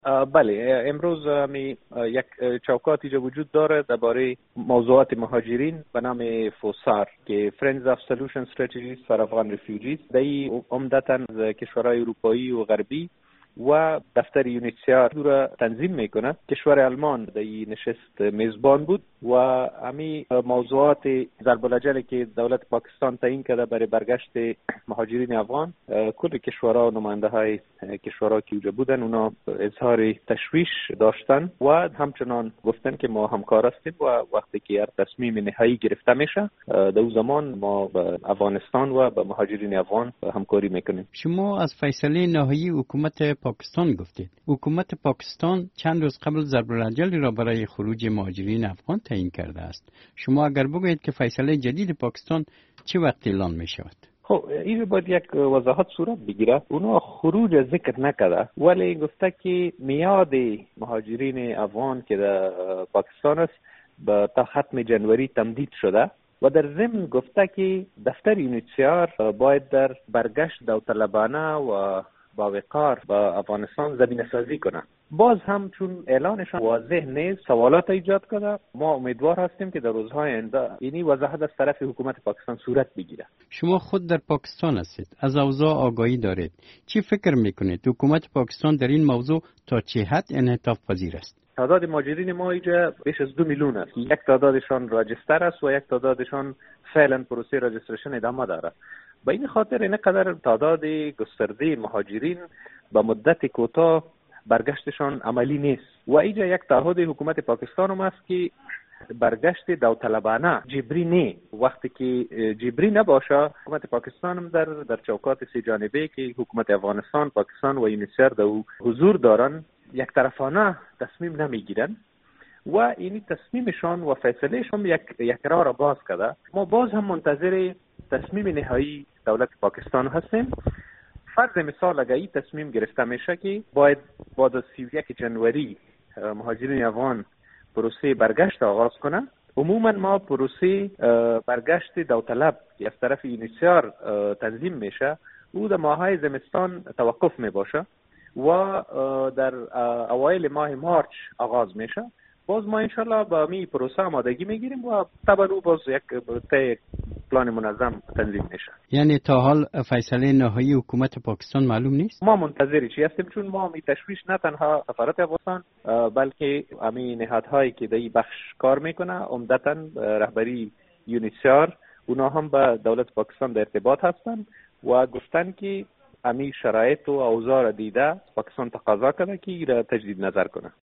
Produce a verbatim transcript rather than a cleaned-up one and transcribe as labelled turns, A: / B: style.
A: بله، امروز می یک چوکاتی جو وجود داره درباره موضوعات مهاجرین به نام فوسار که Friends of Solution Strategies for Afghan Refugees. دایی عمدتاً از کشورهای اروپایی و غربی و دفتر یونیسیار را تنظیم میکنه. کشور آلمان در این نشست میزبان بود و همین موضوعات ضرب العجل که دولت پاکستان تعیین کرده برای برگشت مهاجرین افغان، کل کشورها و نماینده های کشورها که اونجا بودن اونا اظهار تشویش داشتن و همچنان گفتن که ما همکار هستیم و وقتی که هر تصمیم نهایی گرفته میشه در اون زمان ما به افغانستان و به مهاجرین افغان همکاری میکنیم.
B: شما از فیصله نهایی حکومت پاکستان گفتید. حکومت پاکستان چند روز قبل ضرب العجل را برای خروج مهاجرین افغان تعیین کرده است. شما اگر بگویید که فیصله جدید پاکستان چه وقت اعلان می شود؟
A: خب این باید یک وضاحت صورت بگیره. اونا خروج ذکر نکرده ولی گفته که میاد مهاجرین افغان که در پاکستان است به تا ختم جنوری تمدید شده و در ضمن گفته که دفتر یونیسیار باید در برگشت داوطلبانه و با وقار با افغانستان زمینه سازی کنه. باز هم چون اعلانشان واضح نیست سوالات ایجاد کرده. ما امیدوار هستیم که در روزهای آینده اینی وضاحت از طرف حکومت پاکستان صورت بگیره.
B: شما خود در پاکستان هستید، از اوضاع آگاهی دارید. چی فکر میکنید حکومت پاکستان در این موضوع تا چه حد انعطاف پذیر است؟
A: تعداد مهاجرین ما اینجا بیش از دو میلیون است. یک تعدادشان راجستر است و یک تعدادشان فعلا پروسه راجستریشن ادامه داره. به این خاطر اینقدر تعداد گسترده مهاجرین با مدت کوتاه برگشتشان عملی نیست و اینجا یک تعهد حکومت پاکستان هم است که برگشت داوطلبانه جبری نه. وقتی که جبری نباشه حکومت پاکستان هم در در چوکات سه جانبه که حکومت افغانستان، پاکستان و یونیسر در حضور دارن یک طرفانه تصمیم نمیگیرن و این تصمیمشان و فیصلهشان یک یک راه را باز کرده. ما باز هم منتظر تصمیم نهایی دولت پاکستان هستیم. فرض مثال اگر این تصمیم گرفته میشه که باید بعد از سی و یک جنوری مهاجرین افغان پروسه برگشت آغاز کنن، عموما ما پروسه برگشت داوطلب که از طرف یونیسیار تنظیم میشه او در ماهای زمستان توقف میباشه و در اوایل ماه مارچ آغاز میشه. باز ما انشالله با می پروسه آمادگی میگیریم و طبعا او باز یک طی پلان منظم تنظیم میشه.
B: یعنی تا حال فیصله نهایی حکومت پاکستان معلوم نیست؟
A: ما منتظر چی هستیم چون ما می تشویش نه تنها سفارت افغانستان بلکه همین نهادهایی که در این بخش کار میکنه عمدتاً رهبری یونیسیار اونا هم با دولت پاکستان در ارتباط هستن و گفتن که همین شرایط و اوضاع را دیده پاکستان تقاضا کرده که را تجدید نظر کنه.